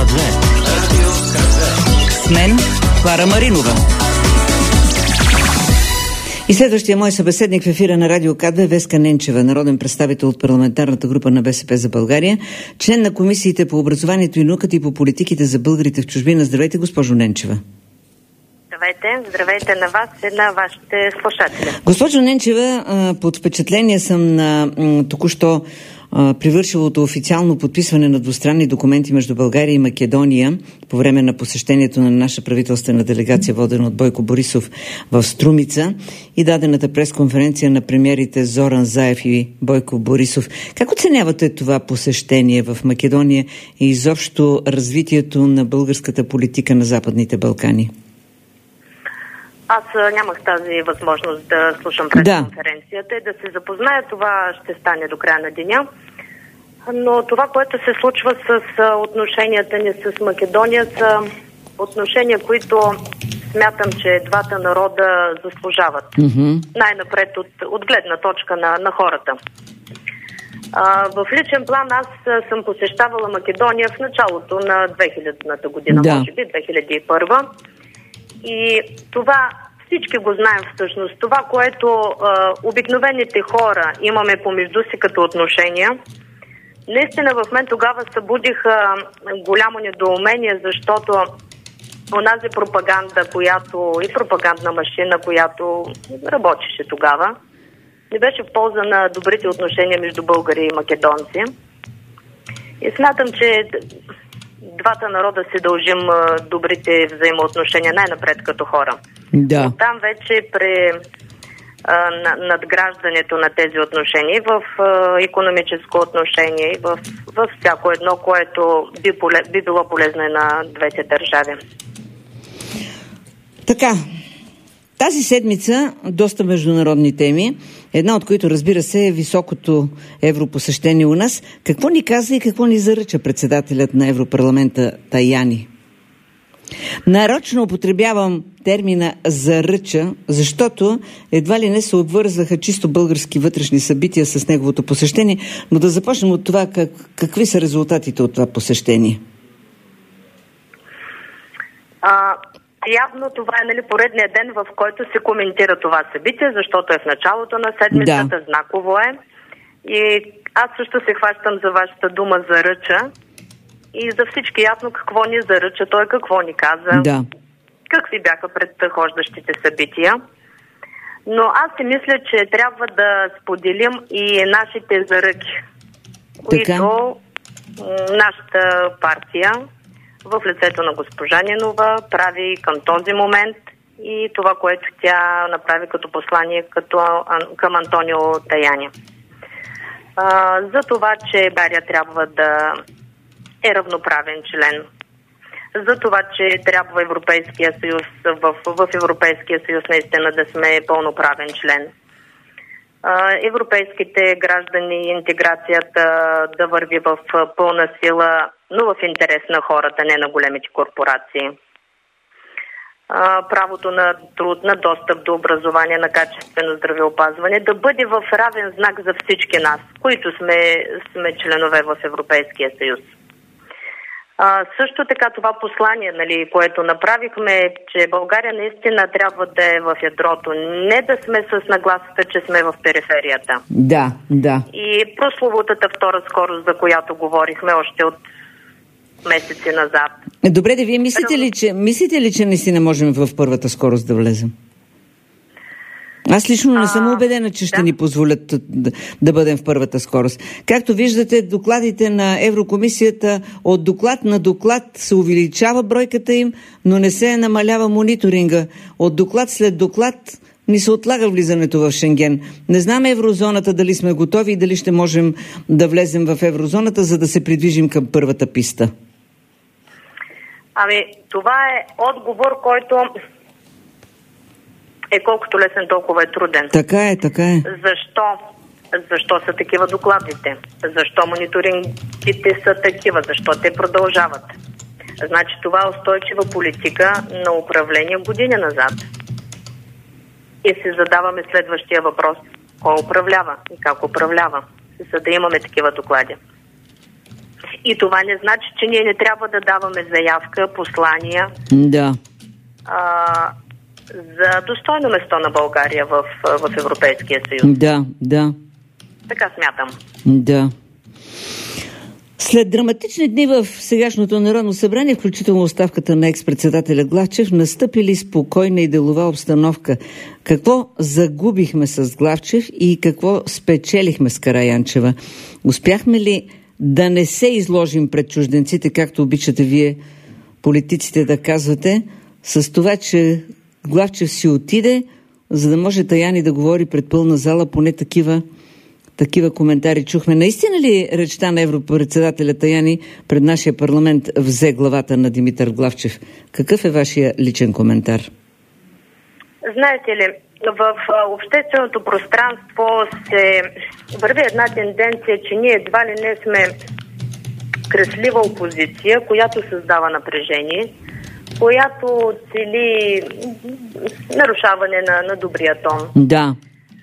К2. Радио К2. С мен Клара Маринова. И следващия мой събеседник в ефира на Радио К2 Веска Ненчева, народен представител от парламентарната група на БСП за България, член на комисиите по образованието и науката и по политиките за българите в чужбина. Здравейте, госпожо Ненчева. Здравейте на вас и на вашите слушатели. Госпожо Ненчева, под впечатление съм на току-що привършилото официално подписване на двустранни документи между България и Македония по време на посещението на наша правителствена делегация, водена от Бойко Борисов в Струмица, и дадената пресконференция на премиерите Зоран Заев и Бойко Борисов. Как оценявате това посещение в Македония и изобщо развитието на българската политика на Западните Балкани? Аз нямах тази възможност да слушам пресконференцията и да се запозная. Това ще стане до края на деня. Но това, което се случва с отношенията ни с Македония, са отношения, които смятам, че двата народа заслужават. Най-напред от гледна точка на хората. В личен план аз съм посещавала Македония в началото на 2000-та година, може би 2001. И това всички го знаем всъщност. Това, което обикновените хора имаме помежду си като отношения, наистина в мен тогава събудиха голямо недоумение, защото онази пропаганда, и пропагандна машина, която работеше тогава, не беше в полза на добрите отношения между българи и македонци. И смятам, че двата народа си дължим добрите взаимоотношения най-напред като хора. Да. Оттам вече при надграждането на тези отношения в икономическо отношение и в всяко едно, което би било полезно и на двете държави. Така, тази седмица доста международни теми, една от които, разбира се, е високото европосещение у нас. Какво ни каза и какво ни заръча председателят на Европарламента Таяни? Нарочно употребявам термина заръча, защото едва ли не се обвързаха чисто български вътрешни събития с неговото посещение, но да започнем от това какви са резултатите от това посещение. Явно това е поредният ден, в който се коментира това събитие, защото е в началото на седмицата, знаково е. И аз също се хващам за вашата дума заръча и за всички ясно какво ни заръча, той какво ни каза, какви бяха предхождащите събития. Но аз си мисля, че трябва да споделим и нашите заръки, които нашата партия в лицето на госпожа Нинова прави към този момент и това, което тя направи като послание към Антонио Таяни. За това, че България трябва да е равноправен член. За това, че трябва Европейския съюз, в Европейския съюз наистина да сме пълноправен член. Европейските граждани, интеграцията да върви в пълна сила, но в интерес на хората, не на големите корпорации. Правото на труд, на достъп до образование, на качествено здравеопазване да бъде в равен знак за всички нас, които сме членове в Европейския съюз. Също така това послание, което направихме, че България наистина трябва да е в ядрото, не да сме с нагласата, че сме в периферията. Да. И прословутата втора скорост, за която говорихме още от месеци назад. Добре, вие мислите ли, че наистина можем в първата скорост да влезем? Аз лично не съм убедена, че ще ни позволят да бъдем в първата скорост. Както виждате, докладите на Еврокомисията от доклад на доклад се увеличава бройката им, но не се намалява мониторинга. От доклад след доклад ни се отлага влизането в Шенген. Не знам еврозоната дали сме готови и дали ще можем да влезем в еврозоната, за да се придвижим към първата писта. Това е отговор, който е колкото лесен, толкова е труден. Така е. Защо? Защо са такива докладите? Защо мониторингите са такива? Защо те продължават? Значи това е устойчива политика на управление години назад. И си задаваме следващия въпрос. Кой управлява и как управлява? За да имаме такива доклади. И това не значи, че ние не трябва да даваме заявка, послания за достойно место на България в Европейския съюз. Да. Така смятам. Да. След драматични дни в сегашното Народно събрание, включително оставката на екс-председателя Главчев, настъпили спокойна и делова обстановка. Какво загубихме с Главчев и какво спечелихме с Караянчева? Успяхме ли да не се изложим пред чужденците, както обичате вие, политиците, да казвате, с това, че Главчев си отиде, за да може Таяни да говори пред пълна зала, поне такива коментари чухме. Наистина ли речта на европредседателя Таяни пред нашия парламент взе главата на Димитър Главчев? Какъв е вашия личен коментар? Знаете ли, в общественото пространство се върви една тенденция, че ние едва ли не сме креслива опозиция, която създава напрежение, която цели нарушаване на добрия тон. Да.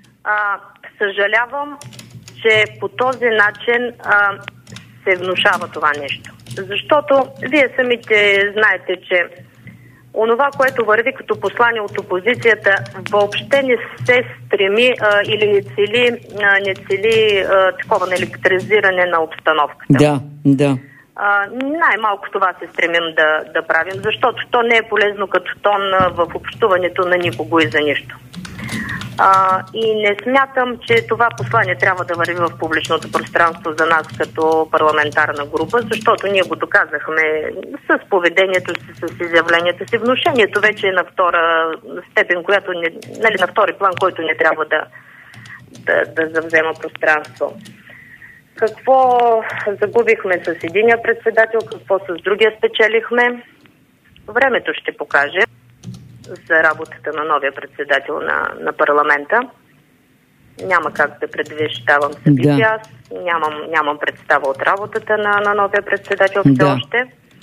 Съжалявам, че по този начин се внушава това нещо. Защото вие самите знаете, че онова, което върви като послание от опозицията, въобще не се стреми или не цели такова наелектризиране на обстановката. Да. Най-малко това се стремим да правим, защото то не е полезно като тон в общуването на никого и за нищо. И не смятам, че това послание трябва да върви в публичното пространство за нас като парламентарна група, защото ние го доказахме с поведението си, с изявленията си. Внушението вече е на втора степен, която на втори план, който не трябва да завзема пространство. Какво загубихме с единия председател, какво с другия спечелихме? Времето ще покаже за работата на новия председател на парламента. Няма как да предвещавам събития. Аз нямам представа от работата на новия председател все още.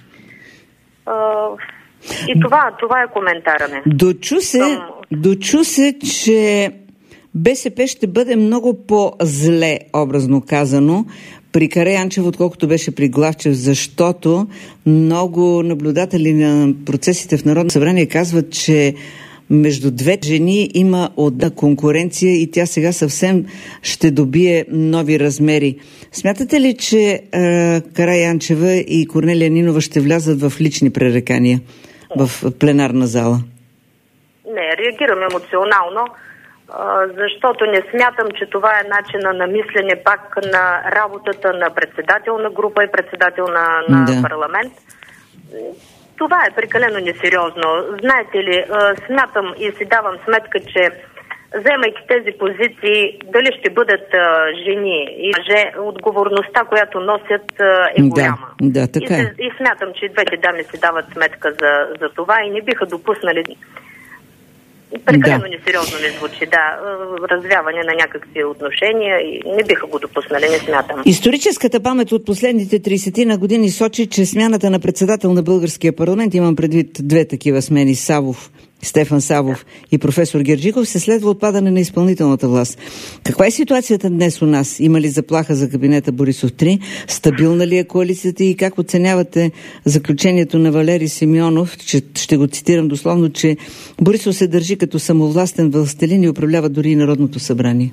И това е коментара ми. Дочу се, че БСП ще бъде много по-зле, образно казано, при Караянчев, отколкото беше при Главчев, защото много наблюдатели на процесите в Народно събрание казват, че между две жени има одна конкуренция и тя сега съвсем ще добие нови размери. Смятате ли, че Караянчева и Корнелия Нинова ще влязат в лични пререкания в пленарна зала? Не, реагирам емоционално, защото не смятам, че това е начина на мислене пак на работата на председател на група и председател на парламент. Това е прекалено несериозно. Знаете ли, смятам и си давам сметка, че вземайки тези позиции, дали ще бъдат жени и мъже, отговорността, която носят, е голяма. Да, така е. И смятам, че двете дами си дават сметка за това и не биха допуснали. Прекалено несериозно ми звучи, развяване на някакви отношения и не биха го допуснали, не смятам. Историческата памет от последните 30 на години сочи, че смяната на председател на българския парламент, имам предвид две такива смени, Стефан Савов и професор Герджиков, се следва отпадане на изпълнителната власт. Каква е ситуацията днес у нас? Има ли заплаха за кабинета Борисов 3? Стабилна ли е коалицията и как оценявате заключението на Валери Симеонов, че ще го цитирам дословно, че Борисов се държи като самовластен властелин и управлява дори и Народното събрание?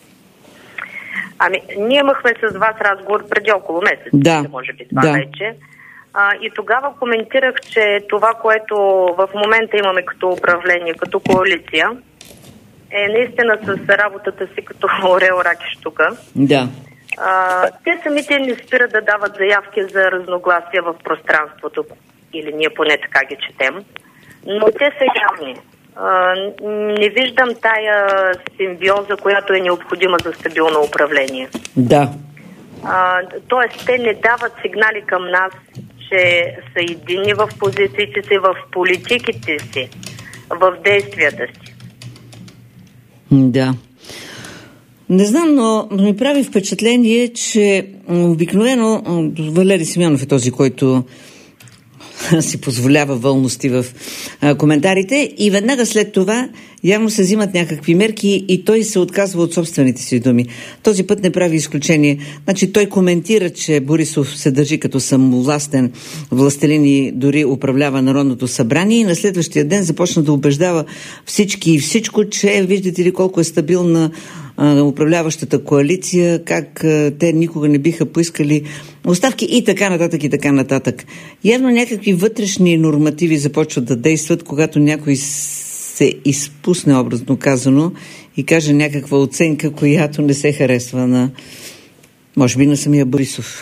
Ние имахме с вас разговор преди около месец, може би това вече. И тогава коментирах, че това, което в момента имаме като управление, като коалиция, е наистина с работата си като орел, рак и щука. Да. Те самите не спират да дават заявки за разногласия в пространството, или ние поне така ги четем, но те са явни. Не виждам тая симбиоза, която е необходима за стабилно управление. Да. Тоест, те не дават сигнали към нас, че са единни в позициите си, в политиките си, в действията си. Да. Не знам, но ми прави впечатление, че обикновено Валери Симеонов е този, който си позволява вълности в коментарите и веднага след това явно се взимат някакви мерки и той се отказва от собствените си думи. Този път не прави изключение. Значи той коментира, че Борисов се държи като самовластен властелин и дори управлява Народното събрание и на следващия ден започна да убеждава всички и всичко, че виждате ли колко е стабилна управляващата коалиция, как те никога не биха поискали оставки и така нататък и така нататък. Явно някакви вътрешни нормативи започват да действат, когато някой се изпусне, образно казано, и каже някаква оценка, която не се харесва на, може би, на самия Борисов.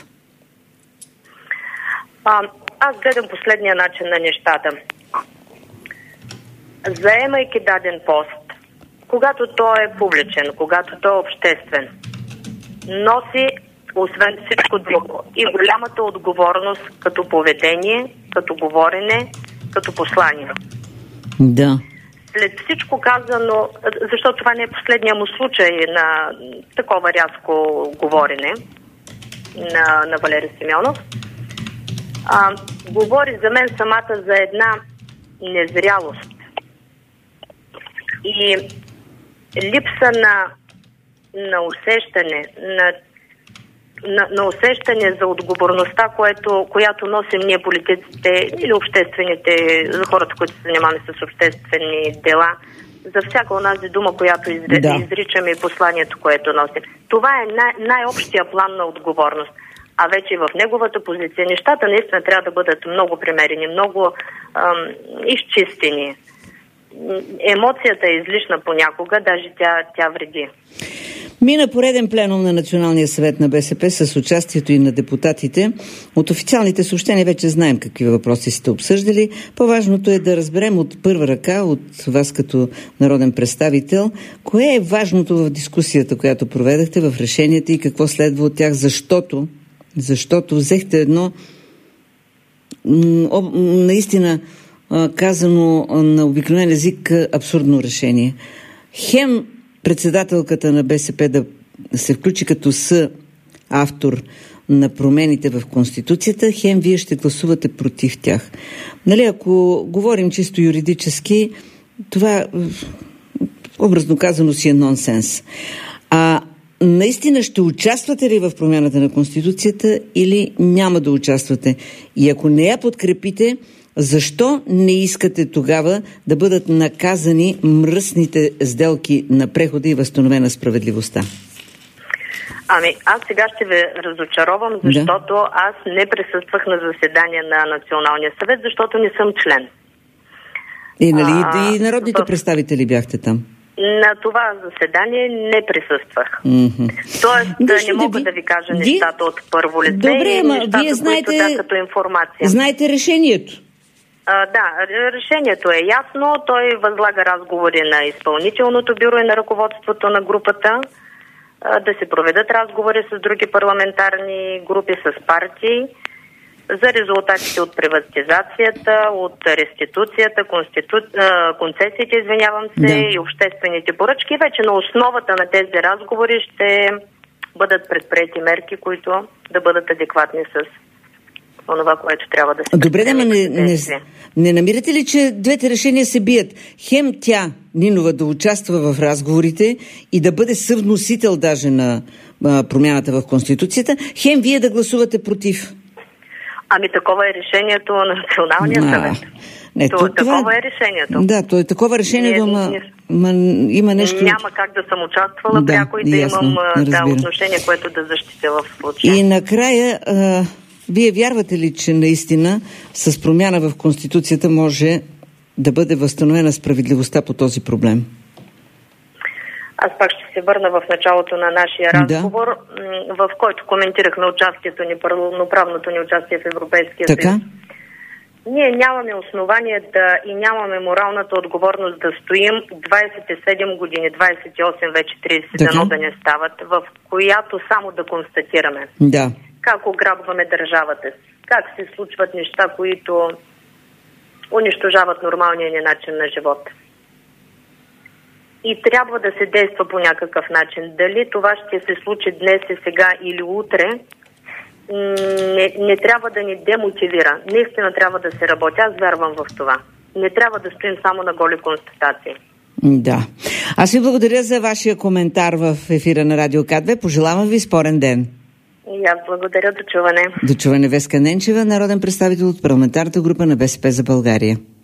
Аз гледам последния начин на нещата. Заемайки даден пост, когато той е публичен, когато той е обществен, носи, освен всичко друго, и голямата отговорност като поведение, като говорене, като послание. Да. След всичко казано, защото това не е последния му случай на такова рязко говорене на Валери Симеонов, говори за мен самата за една незрялост и липса на усещане, на усещане за отговорността, която носим ние политиците или обществените, за хората, които се занимаваме с обществени дела, за всяка онази дума, която изричаме и посланието, което носим. Това е най-общия план на отговорност. А вече в неговата позиция нещата наистина трябва да бъдат много премерени, много изчистени. Емоцията е излишна понякога, даже тя вреди. Мина пореден пленум на Националния съвет на БСП с участието и на депутатите. От официалните съобщения вече знаем какви въпроси сте обсъждали. По-важното е да разберем от първа ръка, от вас като народен представител, кое е важното в дискусията, която проведахте, в решенията и какво следва от тях, защото взехте едно наистина казано на обикновен език абсурдно решение. Хем председателката на БСП да се включи като съавтор на промените в Конституцията, хем вие ще гласувате против тях. Нали, ако говорим чисто юридически, това образно казано си е нонсенс. Наистина ще участвате ли в промяната на Конституцията или няма да участвате? И ако не я подкрепите, защо не искате тогава да бъдат наказани мръсните сделки на прехода и възстановена справедливостта? Аз сега ще ви разочаровам, защото аз не присъствах на заседание на Националния съвет, защото не съм член. И народните представители бяхте там? На това заседание не присъствах. Тоест, не мога да ви кажа нещата от първо лице. Добре, и нещата, вие знаете, които като информация. Знаете решението. Да, решението е ясно. Той възлага разговори на изпълнителното бюро и на ръководството на групата, да се проведат разговори с други парламентарни групи, с партии, за резултатите от приватизацията, от реституцията, концесиите, и обществените поръчки. Вече на основата на тези разговори ще бъдат предприети мерки, които да бъдат адекватни с онова, което трябва да се... Добре, не намирате ли, че двете решения се бият? Хем тя, Нинова, да участва в разговорите и да бъде съвносител даже на промяната в Конституцията, хем вие да гласувате против? Такова е решението на Националния съвет. Такова е решението. Да, то е такова решение, има нещо... Няма как да съм участвала пряко и да имам отношение, което да защитя в случая. И накрая, вие вярвате ли, че наистина с промяна в Конституцията може да бъде възстановена справедливостта по този проблем? Аз пак ще се върна в началото на нашия разговор, в който коментирахме участието ни, пълноправното ни участие в Европейския съюз. Ние нямаме основание и нямаме моралната отговорност да стоим 27 години, 28, вече 30 дано да не стават, в която само да констатираме. Как ограбваме държавата си, как се случват неща, които унищожават нормалния ни начин на живот. И трябва да се действа по някакъв начин. Дали това ще се случи днес и сега или утре, не трябва да ни демотивира. Наистина трябва да се работи. Аз вярвам в това. Не трябва да стоим само на голи констатации. Да. Аз ви благодаря за вашия коментар в ефира на Радио К2. Пожелавам ви спорен ден. И аз благодаря. До чуване. До чуване. Веска Ненчева, народен представител от парламентарната група на БСП за България.